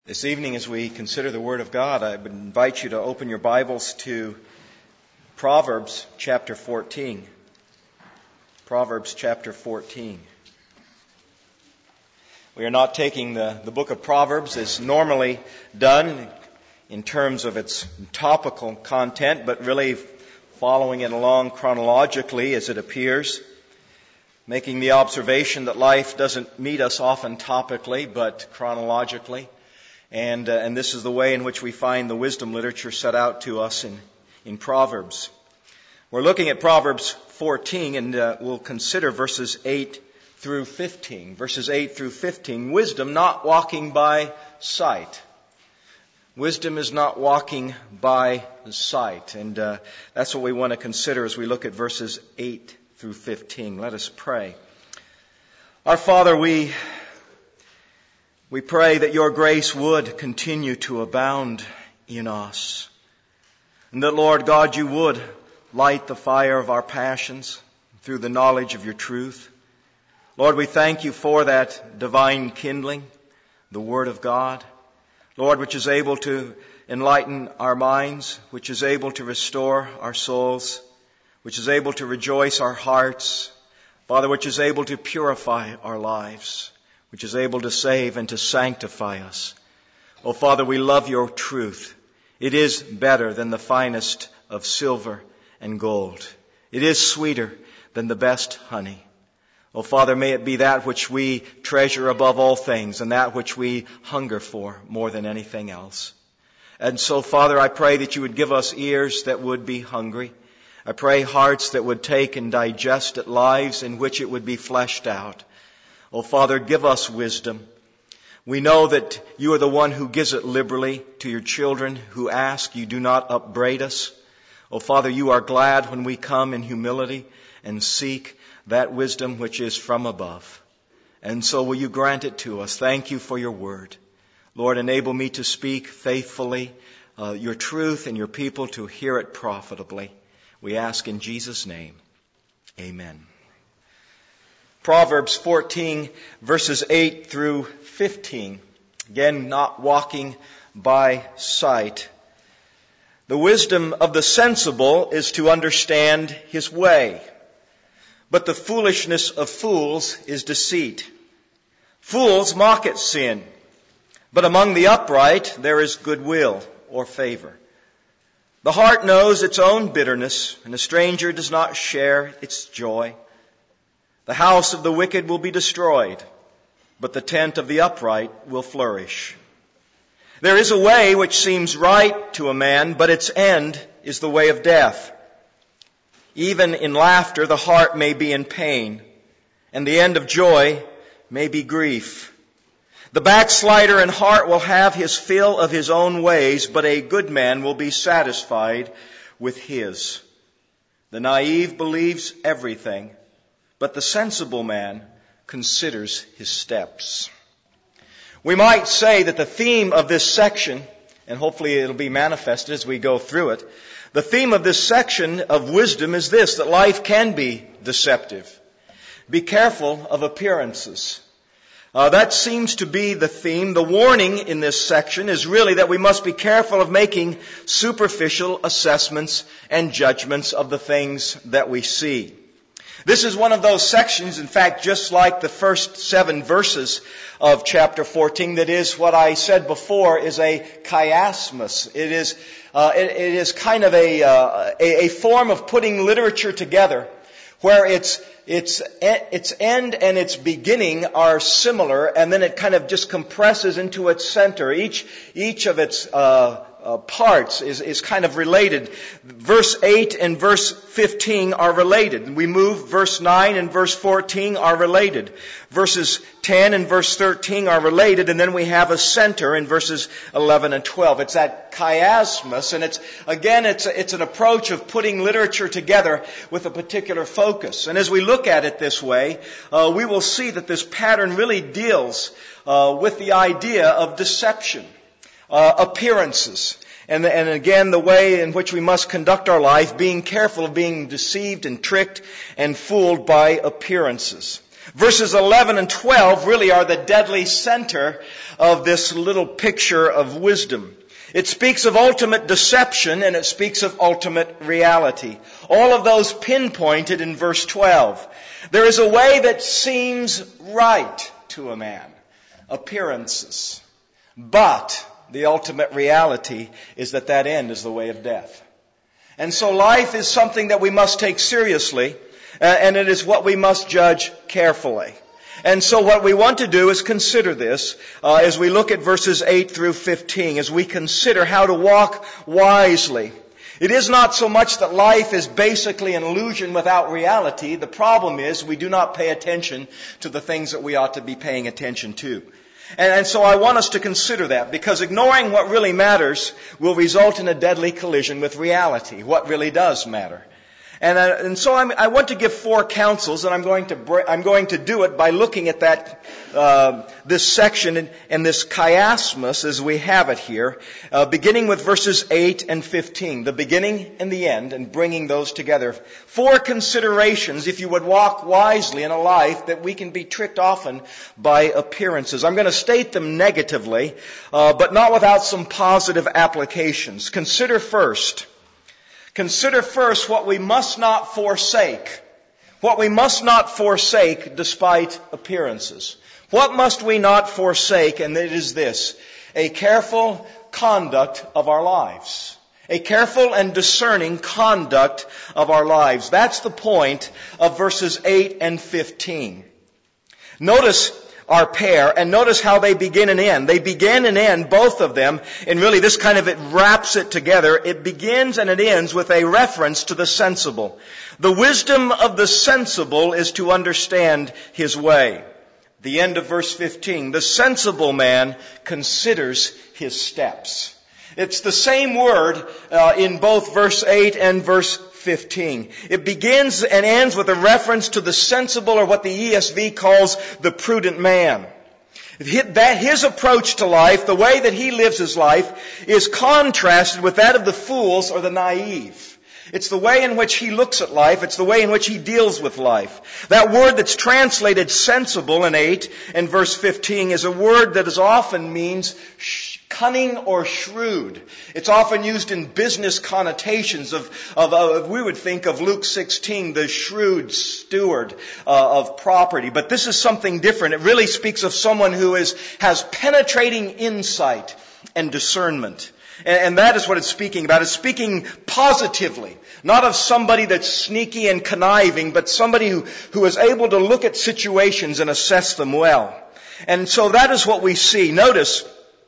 This evening, as we consider the Word of God, I would invite you to open your Bibles to Proverbs chapter 14. Proverbs chapter 14. We are not taking the book of Proverbs as normally done in terms of its topical content, but really following it along chronologically as it appears, making the observation that life doesn't meet us often topically, but chronologically. And this is the way in which we find the wisdom literature set out to us in Proverbs. We're looking at Proverbs 14, and we'll consider verses 8 through 15. Verses 8 through 15. Wisdom not walking by sight. Wisdom is not walking by sight. And that's what we want to consider as we look at verses 8 through 15. Let us pray. Our Father, we pray that your grace would continue to abound in us. And that, Lord God, you would light the fire of our passions through the knowledge of your truth. Lord, we thank you for that divine kindling, the Word of God. Lord, which is able to enlighten our minds, which is able to restore our souls, which is able to rejoice our hearts. Father, which is able to purify our lives, which is able to save and to sanctify us. Oh, Father, we love your truth. It is better than the finest of silver and gold. It is sweeter than the best honey. Oh, Father, may it be that which we treasure above all things and that which we hunger for more than anything else. And so, Father, I pray that you would give us ears that would be hungry. I pray hearts that would take and digest it, lives in which it would be fleshed out. Oh, Father, give us wisdom. We know that you are the one who gives it liberally to your children who ask. You do not upbraid us. Oh, Father, you are glad when we come in humility and seek that wisdom which is from above. And so will you grant it to us? Thank you for your word. Lord, enable me to speak faithfully your truth and your people to hear it profitably. We ask in Jesus' name. Amen. Proverbs 14, verses 8 through 15. Again, not walking by sight. The wisdom of the sensible is to understand his way, but the foolishness of fools is deceit. Fools mock at sin, but among the upright there is goodwill or favor. The heart knows its own bitterness, and a stranger does not share its joy. The house of the wicked will be destroyed, but the tent of the upright will flourish. There is a way which seems right to a man, but its end is the way of death. Even in laughter the heart may be in pain, and the end of joy may be grief. The backslider in heart will have his fill of his own ways, but a good man will be satisfied with his. The naive believes everything, but the sensible man considers his steps. We might say that the theme of this section, and hopefully it'll be manifested as we go through it, the theme of this section of wisdom is this, that life can be deceptive. Be careful of appearances. That seems to be the theme. The warning in this section is really that we must be careful of making superficial assessments and judgments of the things that we see. This is one of those sections, in fact, just like the first 7 verses of chapter 14, that is what I said before is a chiasmus. It is kind of a form of putting literature together where its end and its beginning are similar, and then it kind of just compresses into its center. Each of its parts is kind of related. Verse 8 and verse 15 are related. We move, verse 9 and verse 14 are related. Verses 10 and verse 13 are related, and then we have a center in verses 11 and 12. It's that chiasmus, and it's an approach of putting literature together with a particular focus. And as we look at it this way, we will see that this pattern really deals with the idea of deception. Appearances. And again, the way in which we must conduct our life, being careful of being deceived and tricked and fooled by appearances. Verses 11 and 12 really are the deadly center of this little picture of wisdom. It speaks of ultimate deception and it speaks of ultimate reality. All of those pinpointed in verse 12. There is a way that seems right to a man. Appearances. But the ultimate reality is that end is the way of death. And so life is something that we must take seriously, and it is what we must judge carefully. And so what we want to do is consider this as we look at verses 8 through 15, as we consider how to walk wisely. It is not so much that life is basically an illusion without reality. The problem is we do not pay attention to the things that we ought to be paying attention to. And so I want us to consider that, because ignoring what really matters will result in a deadly collision with reality, what really does matter. And so I want to give 4 counsels, and I'm going to do it by looking at this section and this chiasmus as we have it here, beginning with verses 8 and 15, the beginning and the end, and bringing those together. 4 considerations, if you would walk wisely in a life that we can be tricked often by appearances. I'm going to state them negatively, but not without some positive applications. Consider first what we must not forsake. What we must not forsake despite appearances. What must we not forsake? And it is this: a careful conduct of our lives. A careful and discerning conduct of our lives. That's the point of verses 8 and 15. Notice our pair, and notice how they begin and end. They begin and end, both of them, and really this it wraps it together. It begins and it ends with a reference to the sensible. The wisdom of the sensible is to understand his way. The end of verse 15, the sensible man considers his steps. It's the same word in both verse 8 and verse 15. It begins and ends with a reference to the sensible, or what the ESV calls the prudent man. His approach to life, the way that he lives his life, is contrasted with that of the fools or the naive. It's the way in which he looks at life. It's the way in which he deals with life. That word that's translated sensible in 8 and verse 15 is a word that often means cunning or shrewd. It's often used in business connotations we would think of Luke 16, the shrewd steward of property. But this is something different. It really speaks of someone who has penetrating insight and discernment. And that is what it's speaking about. It's speaking positively. Not of somebody that's sneaky and conniving, but somebody who is able to look at situations and assess them well. And so that is what we see. Notice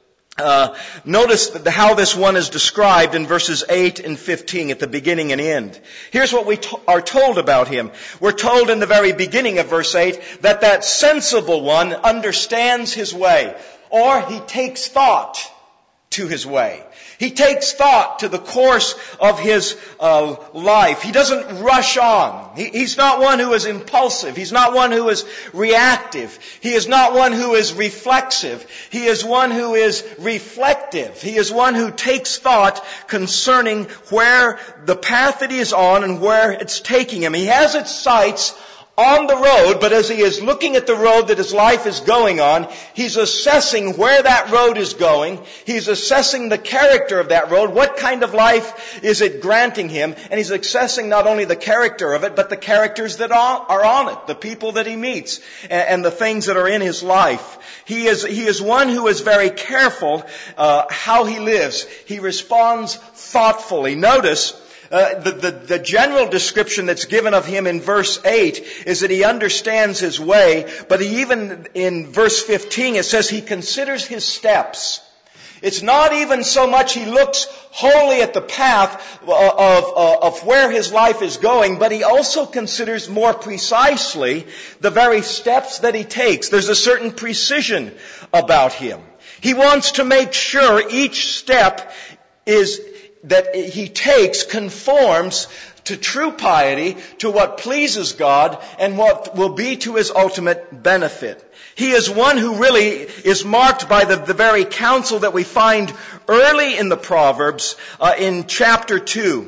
how this one is described in verses 8 and 15 at the beginning and end. Here's what we are told about him. We're told in the very beginning of verse 8 that sensible one understands his way, or he takes thought to his way. He takes thought to the course of his life. He doesn't rush on. He's not one who is impulsive. He's not one who is reactive. He is not one who is reflexive. He is one who is reflective. He is one who takes thought concerning where the path that he is on and where it's taking him. He has its sights on the road, but as he is looking at the road that his life is going on, he's assessing where that road is going. He's assessing the character of that road. What kind of life is it granting him? And he's assessing not only the character of it, but the characters that are on it, the people that he meets, and the things that are in his life. He is one who is very careful how he lives. He responds thoughtfully. Notice the general description that's given of him in verse 8 is that he understands his way, but even in verse 15 it says he considers his steps. It's not even so much he looks wholly at the path of where his life is going, but he also considers more precisely the very steps that he takes. There's a certain precision about him. He wants to make sure each step that he takes conforms to true piety, to what pleases God, and what will be to his ultimate benefit. He is one who really is marked by the very counsel that we find early in the Proverbs in chapter 2.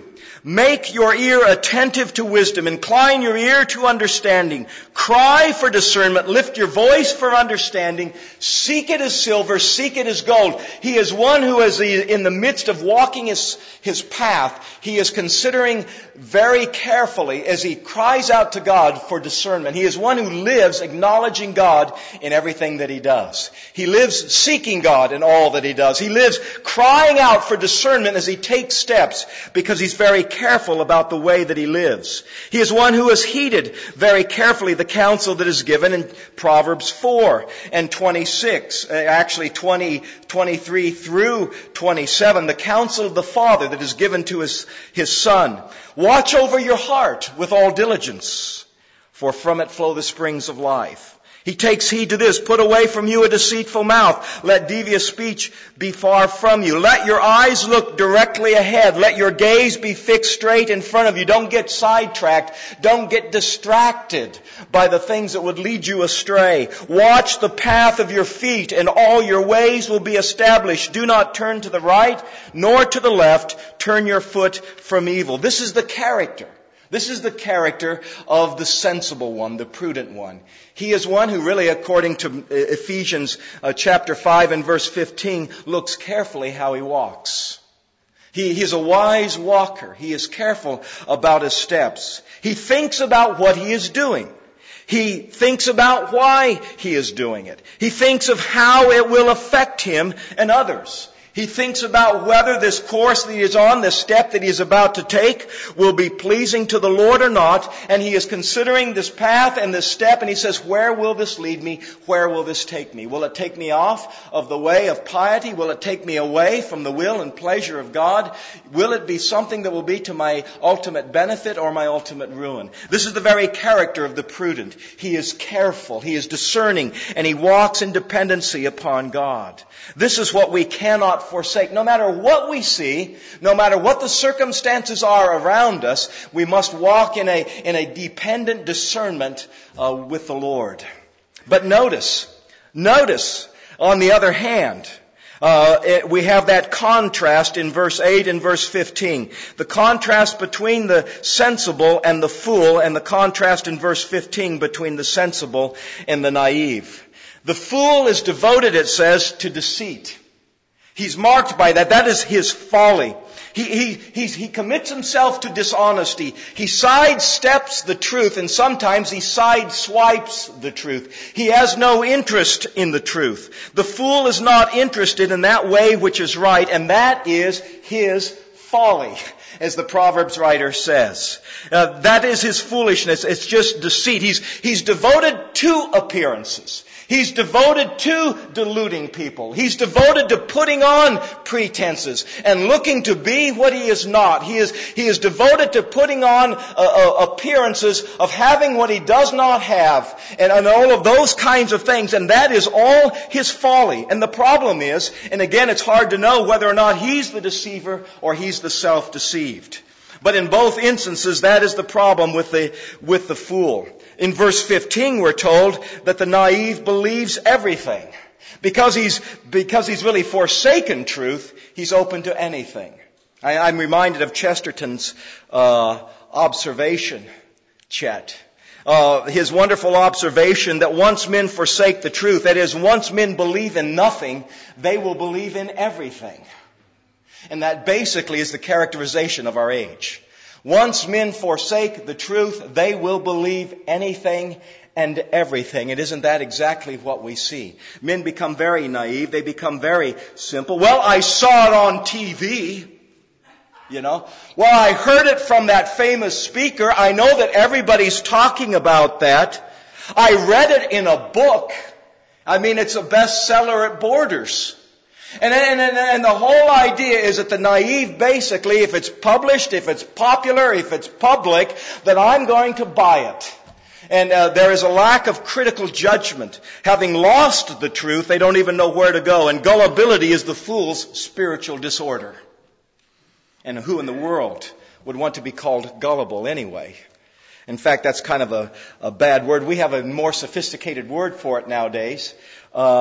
Make your ear attentive to wisdom. Incline your ear to understanding. Cry for discernment. Lift your voice for understanding. Seek it as silver. Seek it as gold. He is one who is in the midst of walking his path. He is considering very carefully as he cries out to God for discernment. He is one who lives acknowledging God in everything that he does. He lives seeking God in all that he does. He lives crying out for discernment as he takes steps because he's very careful about the way that he lives. He is one who has heeded very carefully the counsel that is given in Proverbs 4 and 26, actually 20, 23 through 27, the counsel of the Father that is given to his Son. Watch over your heart with all diligence, for from it flow the springs of life. He takes heed to this. Put away from you a deceitful mouth. Let devious speech be far from you. Let your eyes look directly ahead. Let your gaze be fixed straight in front of you. Don't get sidetracked. Don't get distracted by the things that would lead you astray. Watch the path of your feet, and all your ways will be established. Do not turn to the right nor to the left. Turn your foot from evil. This is the character. This is the character of the sensible one, the prudent one. He is one who really, according to Ephesians chapter 5 and verse 15, looks carefully how he walks. He is a wise walker. He is careful about his steps. He thinks about what he is doing. He thinks about why he is doing it. He thinks of how it will affect him and others. He thinks about whether this course that he is on, this step that he is about to take, will be pleasing to the Lord or not. And he is considering this path and this step, and he says, where will this lead me? Where will this take me? Will it take me off of the way of piety? Will it take me away from the will and pleasure of God? Will it be something that will be to my ultimate benefit or my ultimate ruin? This is the very character of the prudent. He is careful, he is discerning, and he walks in dependency upon God. This is what we cannot forsake. No matter what we see, no matter what the circumstances are around us, we must walk in a dependent discernment with the Lord. But notice, on the other hand, we have that contrast in verse 8 and verse 15. The contrast between the sensible and the fool, and the contrast in verse 15 between the sensible and the naive. The fool is devoted, it says, to deceit. He's marked by that. That is his folly. He commits himself to dishonesty. He sidesteps the truth, and sometimes he sideswipes the truth. He has no interest in the truth. The fool is not interested in that way which is right, and that is his folly, as the Proverbs writer says. That is his foolishness. It's just deceit. He's devoted to appearances. He's devoted to deluding people. He's devoted to putting on pretenses and looking to be what he is not. He is devoted to putting on appearances of having what he does not have, and all of those kinds of things. And that is all his folly. And the problem is, and again, it's hard to know whether or not he's the deceiver or he's the self-deceived. But in both instances, that is the problem with the fool. In verse 15, we're told that the naive believes everything. Because he's really forsaken truth, he's open to anything. I'm reminded of Chesterton's observation, Chet. His wonderful observation that once men forsake the truth, that is, once men believe in nothing, they will believe in everything. And that basically is the characterization of our age. Once men forsake the truth, they will believe anything and everything. And isn't that exactly what we see? Men become very naive. They become very simple. Well, I saw it on TV. Well, I heard it from that famous speaker. I know that everybody's talking about that. I read it in a book. It's a bestseller at Borders. And the whole idea is that the naive, basically, if it's published, if it's popular, if it's public, that I'm going to buy it. And there is a lack of critical judgment. Having lost the truth, they don't even know where to go. And gullibility is the fool's spiritual disorder. And who in the world would want to be called gullible anyway? In fact, that's kind of a bad word. We have a more sophisticated word for it nowadays.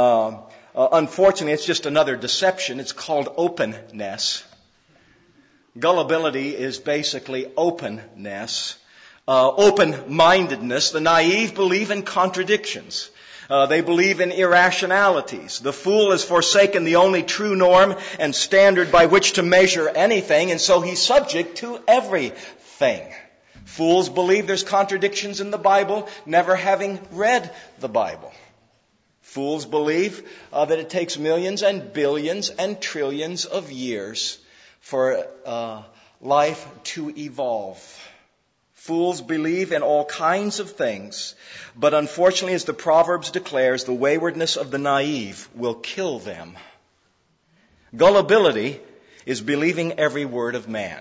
Unfortunately, it's just another deception. It's called openness. Gullibility is basically openness, open-mindedness. The naive believe in contradictions. They believe in irrationalities. The fool has forsaken the only true norm and standard by which to measure anything, and so he's subject to everything. Fools believe there's contradictions in the Bible, never having read the Bible. Fools believe that it takes millions and billions and trillions of years for life to evolve. Fools believe in all kinds of things, but unfortunately, as the Proverbs declares, the waywardness of the naive will kill them. Gullibility is believing every word of man.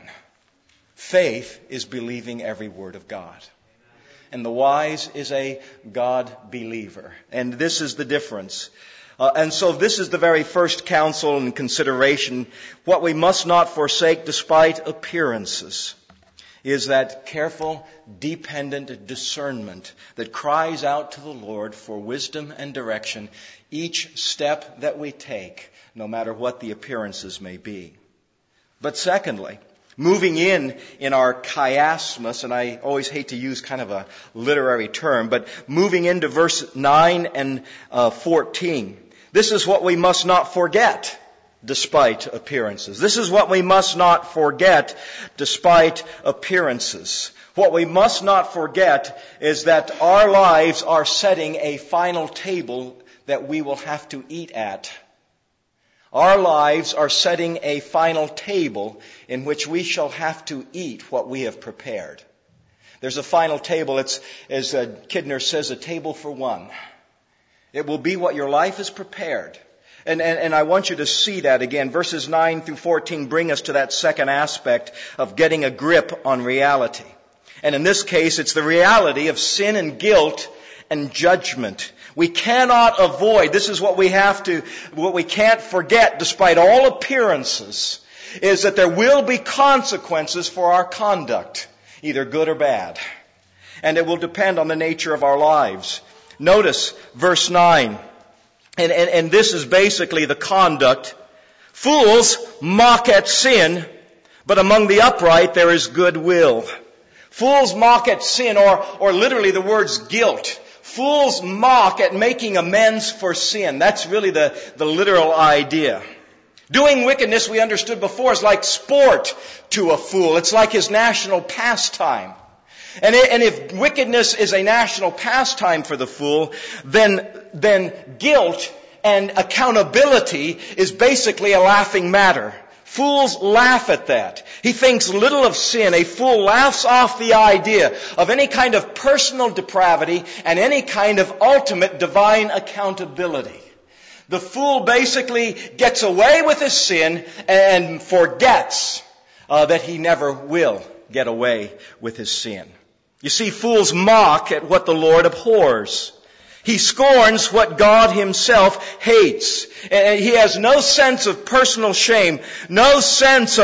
Faith is believing every word of God. And the wise is a God believer. And this is the difference. And so this is the very first counsel and consideration. What we must not forsake despite appearances is that careful, dependent discernment that cries out to the Lord for wisdom and direction each step that we take, no matter what the appearances may be. But secondly, moving in our chiasmus, and I always hate to use kind of a literary term, but moving into verse 9 and 14, this is what we must not forget despite appearances. This is what we must not forget despite appearances. What we must not forget is that our lives are setting a final table that we will have to eat at. Our lives are setting a final table in which we shall have to eat what we have prepared. There's a final table. It's, as Kidner says, a table for one. It will be what your life is prepared. And I want you to see that again. Verses 9 through 14 bring us to that second aspect of getting a grip on reality. And in this case, it's the reality of sin and guilt and judgment. We cannot avoid, this is what we can't forget despite all appearances, is that there will be consequences for our conduct, either good or bad. And it will depend on the nature of our lives. Notice verse 9. And this is basically the conduct. Fools mock at sin, but among the upright there is goodwill. Fools mock at sin, or literally the words guilt. Fools mock at making amends for sin. That's really the literal idea. Doing wickedness, we understood before, is like sport to a fool. It's like his national pastime. And if wickedness is a national pastime for the fool, then guilt and accountability is basically a laughing matter. Fools laugh at that. He thinks little of sin. A fool laughs off the idea of any kind of personal depravity and any kind of ultimate divine accountability. The fool basically gets away with his sin and forgets that he never will get away with his sin. You see, fools mock at what the Lord abhors. He scorns what God himself hates. And he has no sense of personal shame, no sense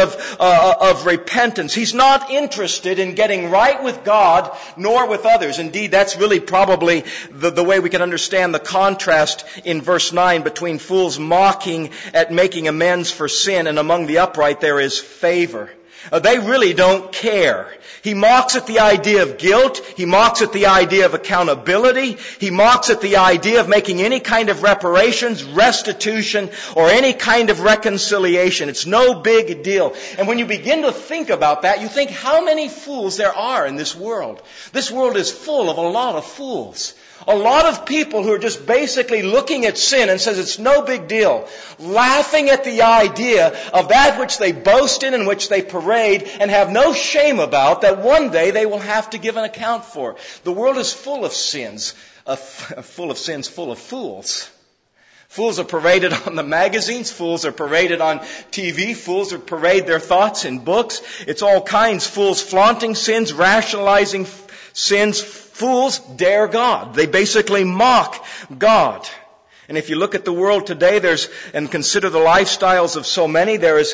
of repentance. He's not interested in getting right with God nor with others. Indeed, that's really probably the way we can understand the contrast in verse 9 between fools mocking at making amends for sin and among the upright there is favor. They really don't care. He mocks at the idea of guilt. He mocks at the idea of accountability. He mocks at the idea of making any kind of reparations, restitution, or any kind of reconciliation. It's no big deal. And when you begin to think about that, you think how many fools there are in this world. This world is full of a lot of fools. A lot of people who are just basically looking at sin and says it's no big deal, laughing at the idea of that which they boast in and which they parade and have no shame about that one day they will have to give an account for. The world is full of sins, full of fools. Fools are paraded on the magazines. Fools are paraded on TV. Fools are parade their thoughts in books. It's all kinds. Fools flaunting sins, rationalizing sins. Fools dare God. They basically mock God. And if you look at the world today, and consider the lifestyles of so many, there is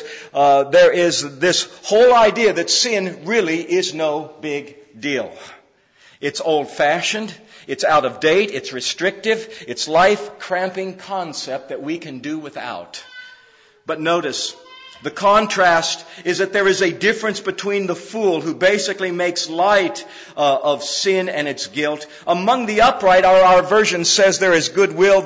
this whole idea that sin really is no big deal. It's old-fashioned. It's out of date. It's restrictive. It's life-cramping concept that we can do without. But notice, The contrast is that there is a difference between the fool who basically makes light of sin and its guilt. Among the upright, our version says there is goodwill.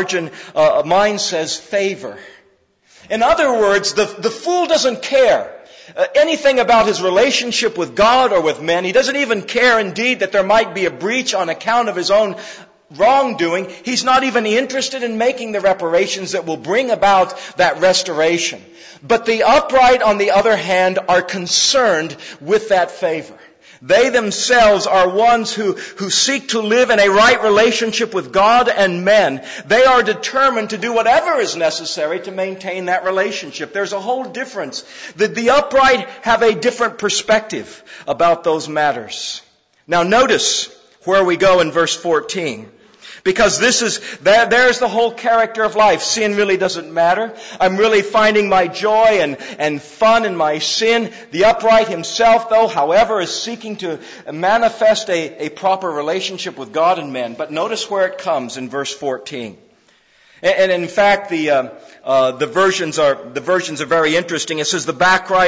Mine says favor. In other words, the fool doesn't care anything about his relationship with God or with men. He doesn't even care, indeed, that there might be a breach on account of his own wrongdoing. He's not even interested in making the reparations that will bring about that restoration. But the upright, on the other hand, are concerned with that favor. They themselves are ones who seek to live in a right relationship with God and men. They are determined to do whatever is necessary to maintain that relationship. There's a whole difference. The upright have a different perspective about those matters. Now notice where we go in verse 14. Because there's the whole character of life. Sin really doesn't matter. I'm really finding my joy and fun in my sin. The upright himself, though, however, is seeking to manifest a proper relationship with God and men. But notice where it comes in verse 14. And in fact, the versions are very interesting. It says the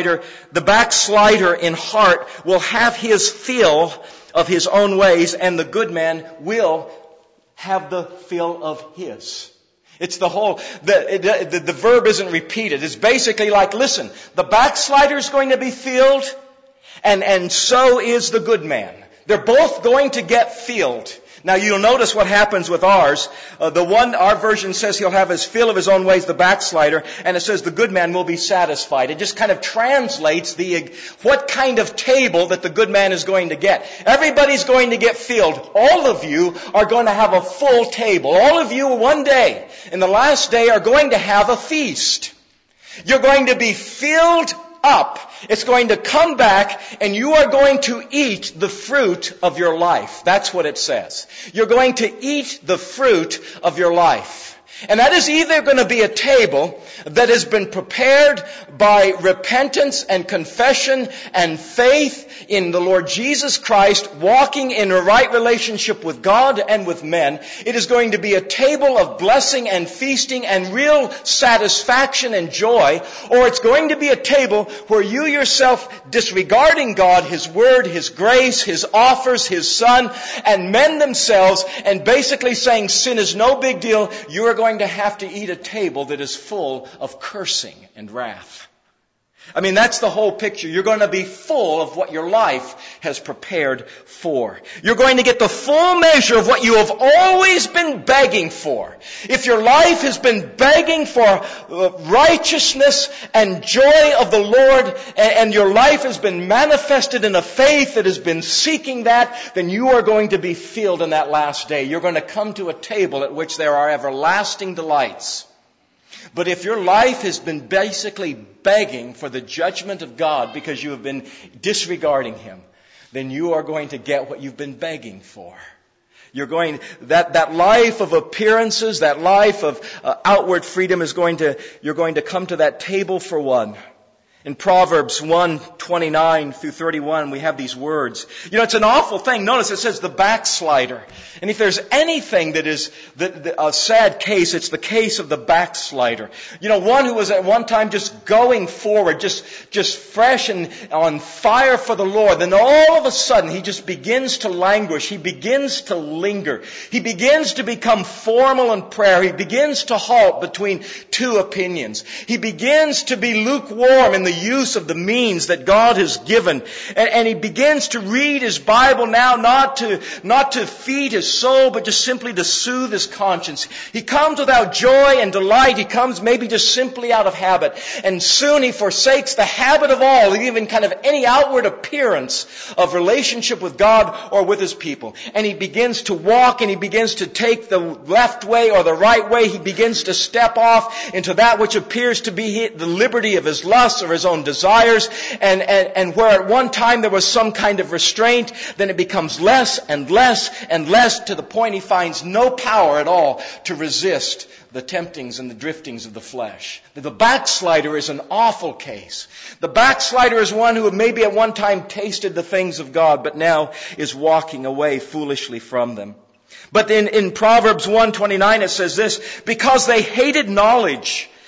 backslider in heart will have his fill of his own ways, and the good man will have the fill of his. It's the whole, the verb isn't repeated. It's basically like, listen, the backslider is going to be filled, and so is the good man. They're both going to get filled. Now you'll notice what happens with ours. Our version says he'll have his fill of his own ways, the backslider, and it says the good man will be satisfied. It just kind of translates what kind of table that the good man is going to get. Everybody's going to get filled. All of you are going to have a full table. All of you one day, in the last day, are going to have a feast. You're going to be filled up. It's going to come back, and you are going to eat the fruit of your life. That's what it says. You're going to eat the fruit of your life. And that is either going to be a table that has been prepared by repentance and confession and faith in the Lord Jesus Christ, walking in a right relationship with God and with men. It is going to be a table of blessing and feasting and real satisfaction and joy. Or it's going to be a table where you yourself, disregarding God, His Word, His grace, His offers, His Son, and men themselves, and basically saying sin is no big deal, you are going to have to eat a table that is full of cursing and wrath. I mean, that's the whole picture. You're going to be full of what your life has prepared for. You're going to get the full measure of what you have always been begging for. If your life has been begging for righteousness and joy of the Lord, and your life has been manifested in a faith that has been seeking that, then you are going to be filled in that last day. You're going to come to a table at which there are everlasting delights. But if your life has been basically begging for the judgment of God because you have been disregarding Him, then you are going to get what you've been begging for. That life of appearances, that life of outward freedom you're going to come to that table for one. In Proverbs 1:29 through 31, we have these words. You know, it's an awful thing. Notice it says the backslider. And if there's anything that is a sad case, it's the case of the backslider. You know, one who was at one time just going forward, just fresh and on fire for the Lord. Then all of a sudden, he just begins to languish. He begins to linger. He begins to become formal in prayer. He begins to halt between two opinions. He begins to be lukewarm in the use of the means that God has given. And he begins to read his Bible now, not to feed his soul, but just simply to soothe his conscience. He comes without joy and delight. He comes maybe just simply out of habit. And soon he forsakes the habit of all, even kind of any outward appearance of relationship with God or with his people. And he begins to walk, and he begins to take the left way or the right way. He begins to step off into that which appears to be the liberty of his lust or his own desires, and where at one time there was some kind of restraint, then it becomes less and less and less, to the point he finds no power at all to resist the temptings and the driftings of the flesh. The backslider is an awful case. The backslider is one who maybe at one time tasted the things of God, but now is walking away foolishly from them. But in Proverbs 1:29 it says this, because they hated knowledge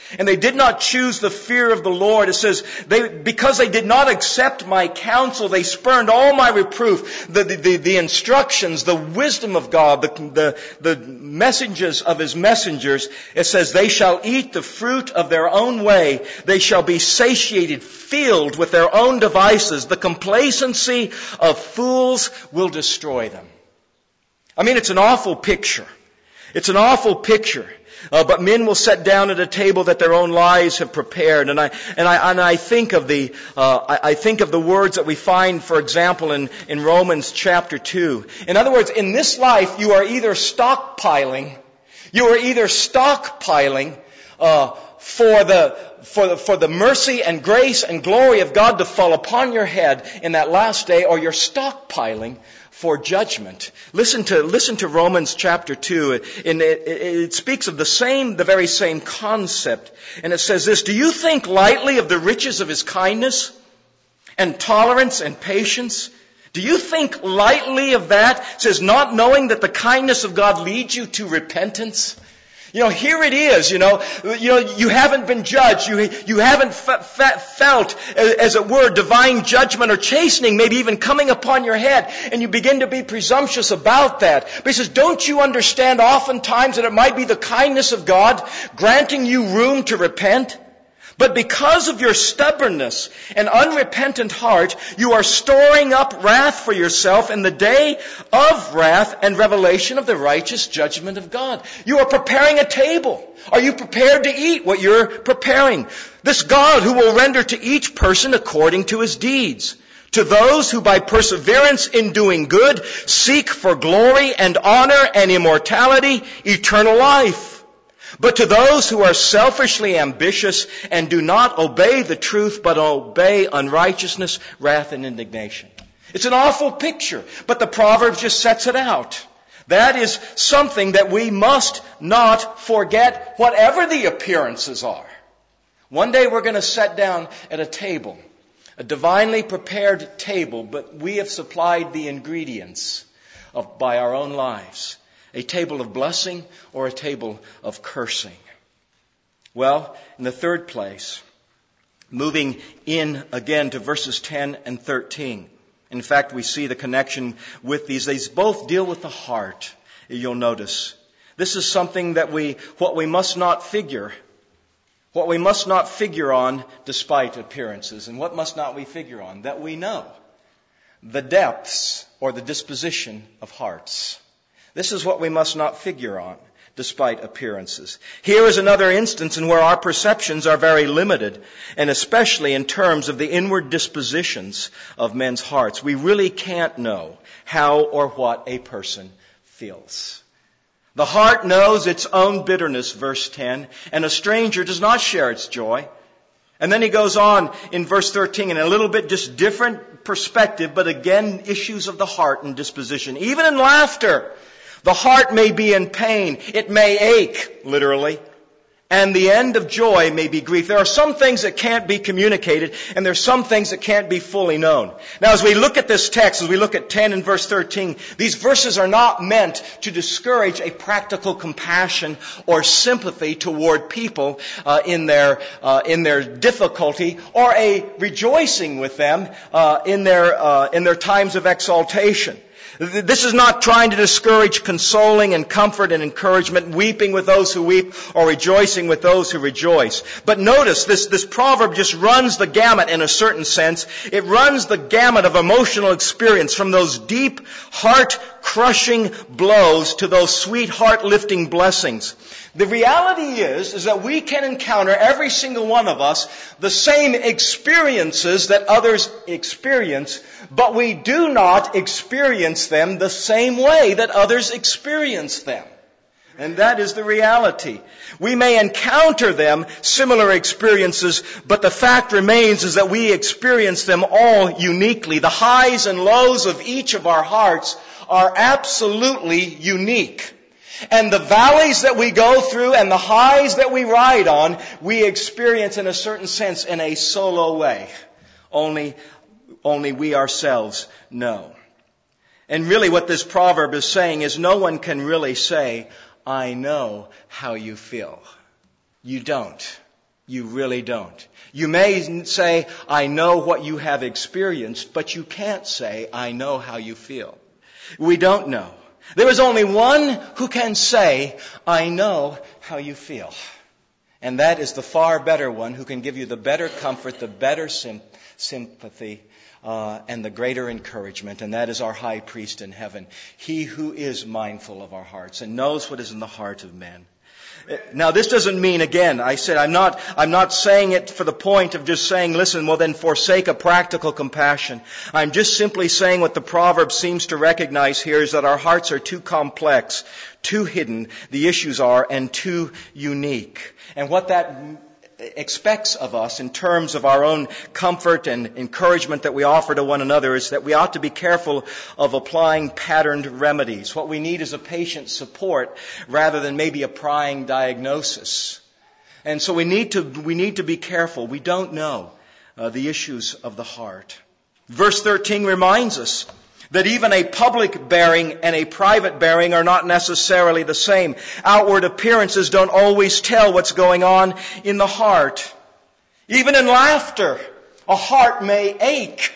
And they did not choose the fear of the Lord. It says, because they did not accept my counsel, they spurned all my reproof, the instructions, the wisdom of God, the messages of His messengers. It says, they shall eat the fruit of their own way. They shall be satiated, filled with their own devices. The complacency of fools will destroy them. I mean, it's an awful picture. It's an awful picture. But men will sit down at a table that their own lives have prepared. And I think of the words that we find, for example, in Romans chapter 2. In other words, in this life, you are either stockpiling for the mercy and grace and glory of God to fall upon your head in that last day, or you're stockpiling for judgment. Listen to Romans chapter 2. It speaks of the very same concept. And it says this, do you think lightly of the riches of His kindness and tolerance and patience? Do you think lightly of that? It says, not knowing that the kindness of God leads you to repentance. Here it is, you haven't been judged. You haven't felt, as it were, divine judgment or chastening, maybe even coming upon your head. And you begin to be presumptuous about that. But he says, don't you understand oftentimes that it might be the kindness of God granting you room to repent? But because of your stubbornness and unrepentant heart, you are storing up wrath for yourself in the day of wrath and revelation of the righteous judgment of God. You are preparing a table. Are you prepared to eat what you're preparing? This God who will render to each person according to his deeds. To those who by perseverance in doing good seek for glory and honor and immortality, eternal life. But to those who are selfishly ambitious and do not obey the truth, but obey unrighteousness, wrath, and indignation. It's an awful picture, but the proverb just sets it out. That is something that we must not forget, whatever the appearances are. One day we're going to sit down at a table, a divinely prepared table, but we have supplied the ingredients by our own lives. A table of blessing or a table of cursing. Well, in the third place, moving in again to verses 10 and 13. In fact, we see the connection with these. They both deal with the heart, you'll notice. This is something that what we must not figure on despite appearances. And what must not we figure on? That we know the depths or the disposition of hearts. This is what we must not figure on, despite appearances. Here is another instance in where our perceptions are very limited, and especially in terms of the inward dispositions of men's hearts. We really can't know how or what a person feels. The heart knows its own bitterness, verse 10, and a stranger does not share its joy. And then he goes on in verse 13 in a little bit just different perspective, but again, issues of the heart and disposition. Even in laughter, the heart may be in pain. It may ache, literally. And the end of joy may be grief. There are some things that can't be communicated, and there are some things that can't be fully known. Now, as we look at this text, as we look at 10 and verse 13, these verses are not meant to discourage a practical compassion or sympathy toward people in their difficulty, or a rejoicing with them in their times of exaltation. This is not trying to discourage consoling and comfort and encouragement, weeping with those who weep or rejoicing with those who rejoice. But notice, this proverb just runs the gamut in a certain sense. It runs the gamut of emotional experience from those deep, heart-crushing blows to those sweet, heart-lifting blessings. The reality is that we can encounter, every single one of us, the same experiences that others experience, but we do not experience them the same way that others experience them. And that is the reality. We may encounter them, similar experiences, but the fact remains is that we experience them all uniquely. The highs and lows of each of our hearts are absolutely unique. And the valleys that we go through and the highs that we ride on, we experience in a certain sense in a solo way. Only we ourselves know. And really what this proverb is saying is no one can really say, I know how you feel. You don't. You really don't. You may say, I know what you have experienced, but you can't say, I know how you feel. We don't know. There is only one who can say, I know how you feel. And that is the far better one who can give you the better comfort, the better sympathy, and the greater encouragement. And that is our high priest in heaven. He who is mindful of our hearts and knows what is in the heart of men. Now, this doesn't mean, again, I said, I'm not saying it for the point of just saying, listen, well then forsake a practical compassion. I'm just simply saying what the proverb seems to recognize here is that our hearts are too complex, too hidden, the issues are, and too unique. And what that expects of us in terms of our own comfort and encouragement that we offer to one another is that we ought to be careful of applying patterned remedies. What we need is a patient support rather than maybe a prying diagnosis. And so we need to be careful. We don't know the issues of the heart. Verse 13 reminds us that even a public bearing and a private bearing are not necessarily the same. Outward appearances don't always tell what's going on in the heart. Even in laughter, a heart may ache.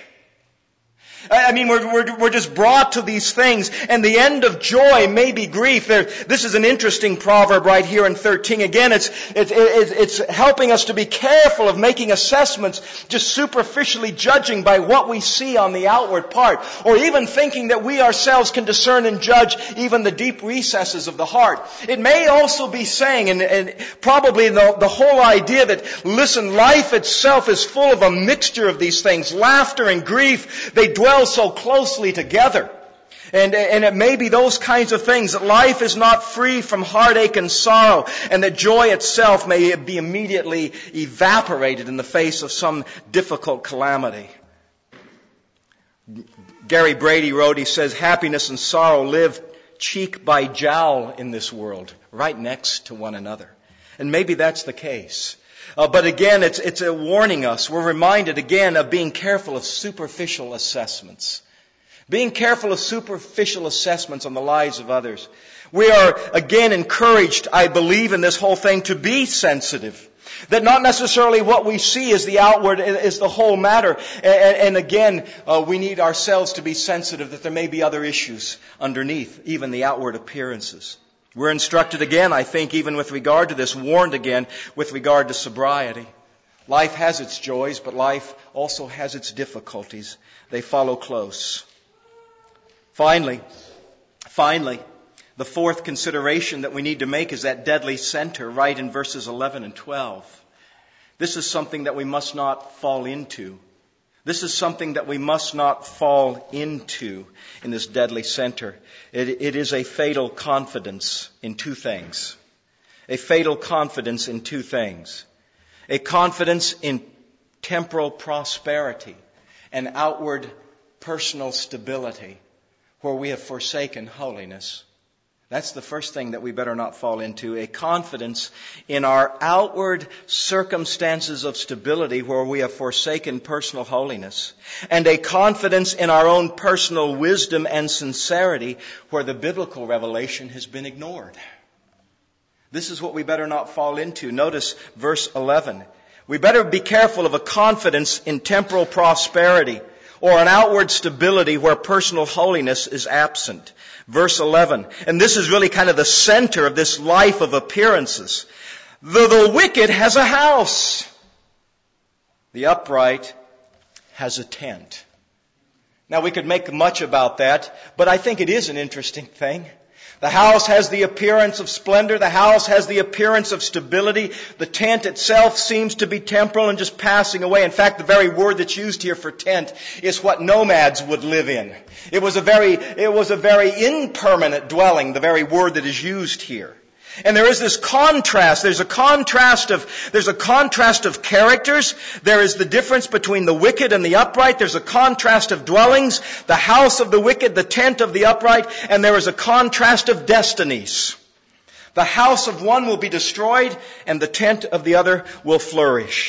I mean, we're just brought to these things, and the end of joy may be grief. This is an interesting proverb right here in 13. Again, it's helping us to be careful of making assessments, just superficially judging by what we see on the outward part, or even thinking that we ourselves can discern and judge even the deep recesses of the heart. It may also be saying, and probably the whole idea that, listen, life itself is full of a mixture of these things. Laughter and grief, they dwell so closely together. And it may be those kinds of things, that life is not free from heartache and sorrow, and that joy itself may be immediately evaporated in the face of some difficult calamity. Gary Brady wrote, he says, happiness and sorrow live cheek by jowl in this world, right next to one another. And maybe that's the case. But again, it's warning us. We're reminded again of being careful of superficial assessments. Being careful of superficial assessments on the lives of others. We are again encouraged, I believe, in this whole thing to be sensitive. That not necessarily what we see is the outward, is the whole matter. And again, we need ourselves to be sensitive that there may be other issues underneath, even the outward appearances. We're instructed again, I think, even with regard to this, warned again with regard to sobriety. Life has its joys, but life also has its difficulties. They follow close. Finally, the fourth consideration that we need to make is that deadly center right in verses 11 and 12. This is something that we must not fall into. This is something that we must not fall into in this deadly center. It is a fatal confidence in two things. A fatal confidence in two things. A confidence in temporal prosperity and outward personal stability where we have forsaken holiness. That's the first thing that we better not fall into. A confidence in our outward circumstances of stability where we have forsaken personal holiness. And a confidence in our own personal wisdom and sincerity where the biblical revelation has been ignored. This is what we better not fall into. Notice verse 11. We better be careful of a confidence in temporal prosperity or an outward stability where personal holiness is absent. Verse 11. And this is really kind of the center of this life of appearances. The wicked has a house. The upright has a tent. Now we could make much about that, but I think it is an interesting thing. The house has the appearance of splendor. The house has the appearance of stability. The tent itself seems to be temporal and just passing away. In fact, the very word that's used here for tent is what nomads would live in. It was a very impermanent dwelling, the very word that is used here. And there is this contrast. There's a contrast of characters. There is the difference between the wicked and the upright. There's a contrast of dwellings, the house of the wicked, the tent of the upright, and there is a contrast of destinies. The house of one will be destroyed, and the tent of the other will flourish.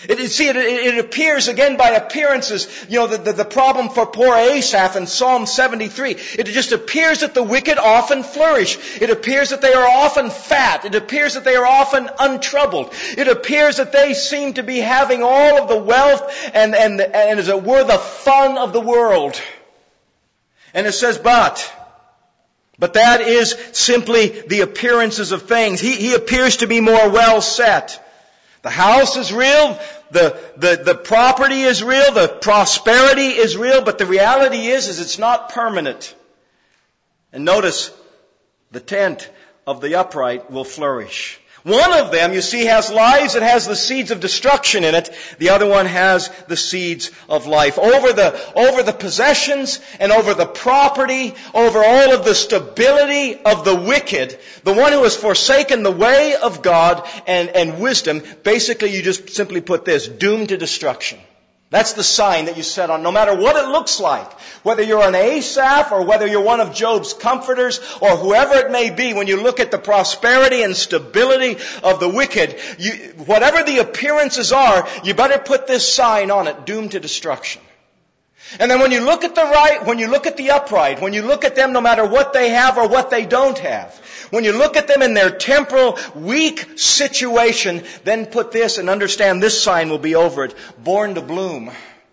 It appears again by appearances. The problem for poor Asaph in Psalm 73. It just appears that the wicked often flourish. It appears that they are often fat. It appears that they are often untroubled. It appears that they seem to be having all of the wealth and as it were, the fun of the world. And it says, but that is simply the appearances of things. He appears to be more well set. The house is real, the property is real, the prosperity is real, but the reality is it's not permanent. And notice, the tent of the upright will flourish. One of them, you see, has lives. It has the seeds of destruction in it. The other one has the seeds of life. Over the possessions and over the property, over all of the stability of the wicked, the one who has forsaken the way of God and wisdom, basically you just simply put this, doomed to destruction. That's the sign that you set on, no matter what it looks like. Whether you're an Asaph or whether you're one of Job's comforters or whoever it may be, when you look at the prosperity and stability of the wicked, whatever the appearances are, you better put this sign on it, doomed to destruction. And then when you look at the upright, when you look at them no matter what they have or what they don't have, when you look at them in their temporal, weak situation, then put this and understand this sign will be over it. Born to bloom.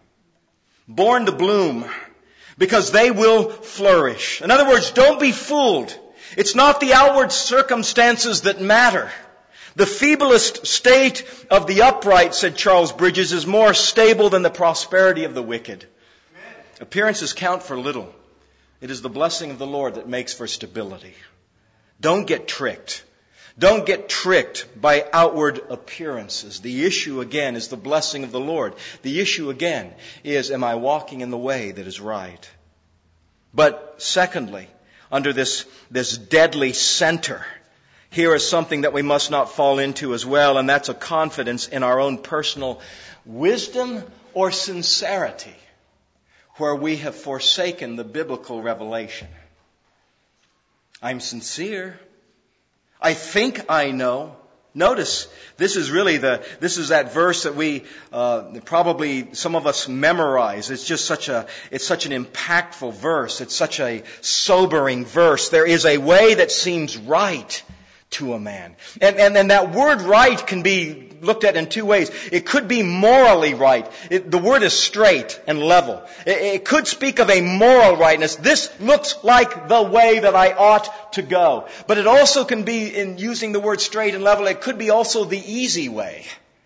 Born to bloom. Because they will flourish. In other words, don't be fooled. It's not the outward circumstances that matter. The feeblest state of the upright, said Charles Bridges, is more stable than the prosperity of the wicked. Appearances count for little. It is the blessing of the Lord that makes for stability. Don't get tricked. Don't get tricked by outward appearances. The issue again is the blessing of the Lord. The issue again is, am I walking in the way that is right? But secondly, under this deadly center, here is something that we must not fall into as well, and that's a confidence in our own personal wisdom or sincerity, where we have forsaken the biblical revelation. I'm sincere. I think I know. Notice, this is that verse that we, probably some of us memorize. It's just such an impactful verse. It's such a sobering verse. There is a way that seems right to a man. And that word right can be looked at in two ways. It could be morally right. The word is straight and level. It could speak of a moral rightness. This looks like the way that I ought to go. But it also can be, in using the word straight and level, it could be also the easy way.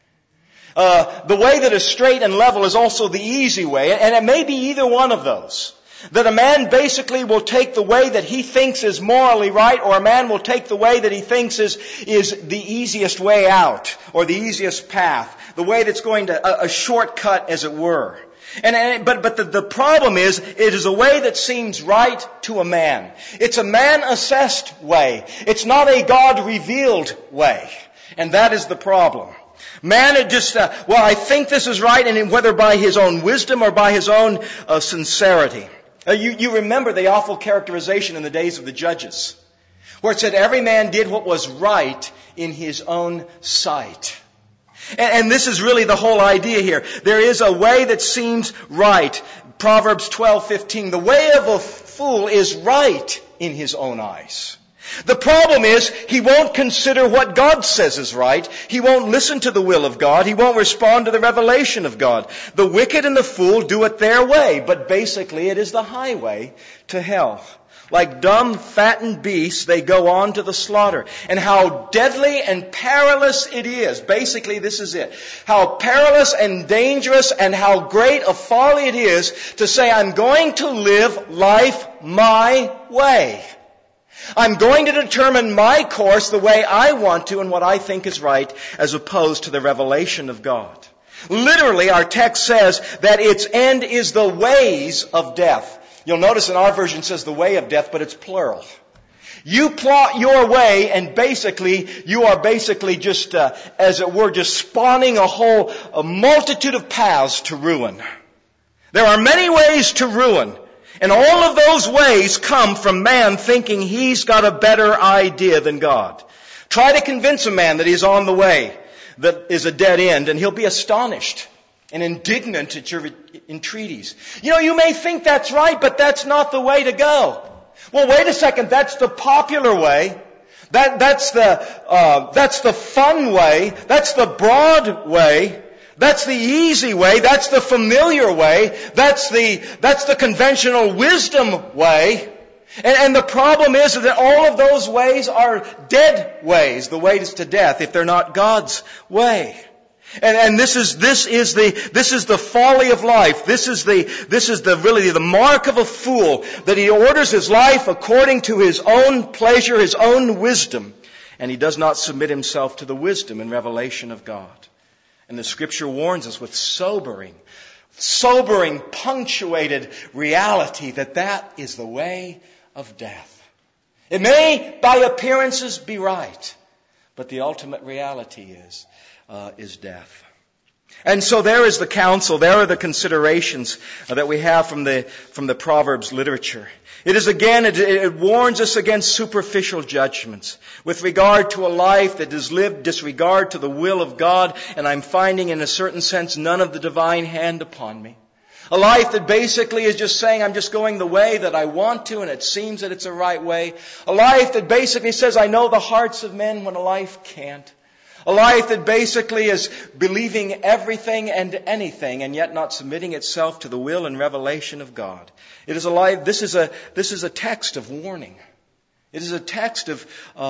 The way that is straight and level is also the easy way. And it may be either one of those. That a man basically will take the way that he thinks is morally right, or a man will take the way that he thinks is the easiest way out, or the easiest path, the way that's going to, a shortcut as it were. But the problem is, it is a way that seems right to a man. It's a man-assessed way. It's not a God-revealed way. And that is the problem. Man, I think this is right, and whether by his own wisdom or by his own sincerity. You remember the awful characterization in the days of the judges, where it said every man did what was right in his own sight. And this is really the whole idea here. There is a way that seems right. Proverbs 12:15. The way of a fool is right in his own eyes. The problem is, he won't consider what God says is right. He won't listen to the will of God. He won't respond to the revelation of God. The wicked and the fool do it their way, but basically it is the highway to hell. Like dumb, fattened beasts, they go on to the slaughter. And how deadly and perilous it is. Basically, this is it. How perilous and dangerous and how great a folly it is to say, I'm going to live life my way. I'm going to determine my course the way I want to and what I think is right, as opposed to the revelation of God. Literally, our text says that its end is the ways of death. You'll notice in our version it says the way of death, but it's plural. You plot your way, and you are just, as it were, just spawning a multitude of paths to ruin. There are many ways to ruin. And all of those ways come from man thinking he's got a better idea than God. Try to convince a man that he's on the way. that is a dead end, and he'll be astonished and indignant at your entreaties. You may think that's right, but that's not the way to go. Well, wait a second, that's the popular way. That's the fun way. That's the broad way. That's the easy way. That's the familiar way. That's the conventional wisdom way. And the problem is that all of those ways are dead ways. The way is to death if they're not God's way. And this is the folly of life. This is really the mark of a fool, that he orders his life according to his own pleasure, his own wisdom, and he does not submit himself to the wisdom and revelation of God. And the Scripture warns us with sobering, punctuated reality that is the way of death. It may, by appearances, be right, but the ultimate reality is death. And so there is the counsel, there are the considerations that we have from the Proverbs literature. It warns us against superficial judgments with regard to a life that is lived disregard to the will of God, and I'm finding in a certain sense none of the divine hand upon me. A life that basically is just saying, I'm just going the way that I want to, and it seems that it's a right way. A life that basically says, I know the hearts of men when a life can't. A life that basically is believing everything and anything and yet not submitting itself to the will and revelation of God. It is a life, this is a text of warning. It is a text of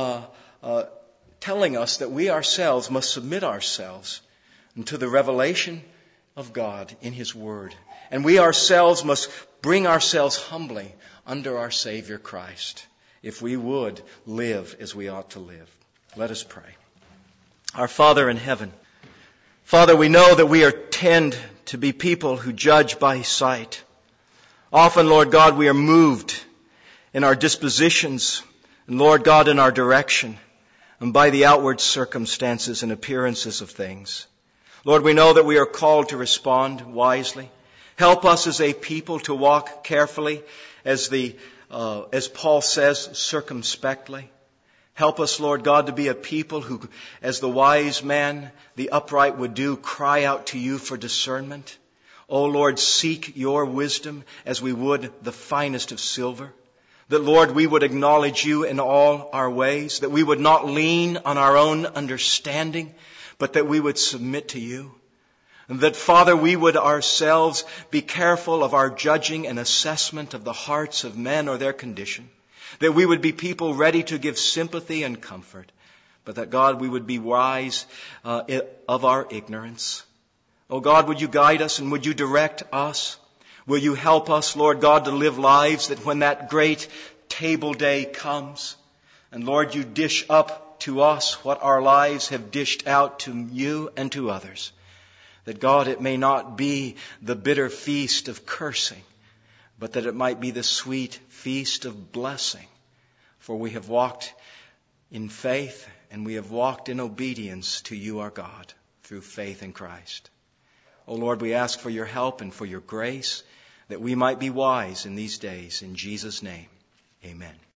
telling us that we ourselves must submit ourselves to the revelation of God in His Word. And we ourselves must bring ourselves humbly under our Savior Christ if we would live as we ought to live. Let us pray. Our Father in heaven, Father, we know that we tend to be people who judge by sight. Often, Lord God, we are moved in our dispositions, and Lord God, in our direction, and by the outward circumstances and appearances of things. Lord, we know that we are called to respond wisely. Help us as a people to walk carefully, as Paul says, circumspectly. Help us, Lord God, to be a people who, as the wise man, the upright would do, cry out to you for discernment. O Lord, seek your wisdom as we would the finest of silver. That, Lord, we would acknowledge you in all our ways. That we would not lean on our own understanding, but that we would submit to you. And that, Father, we would ourselves be careful of our judging and assessment of the hearts of men or their condition. That we would be people ready to give sympathy and comfort. But that, God, we would be wise of our ignorance. Oh God, would you guide us and would you direct us? Will you help us, Lord God, to live lives that when that great table day comes, and Lord, you dish up to us what our lives have dished out to you and to others. That, God, it may not be the bitter feast of cursing, but that it might be the sweet feast of blessing. For we have walked in faith and we have walked in obedience to you, our God, through faith in Christ. O Lord, we ask for your help and for your grace, that we might be wise in these days. In Jesus' name, amen.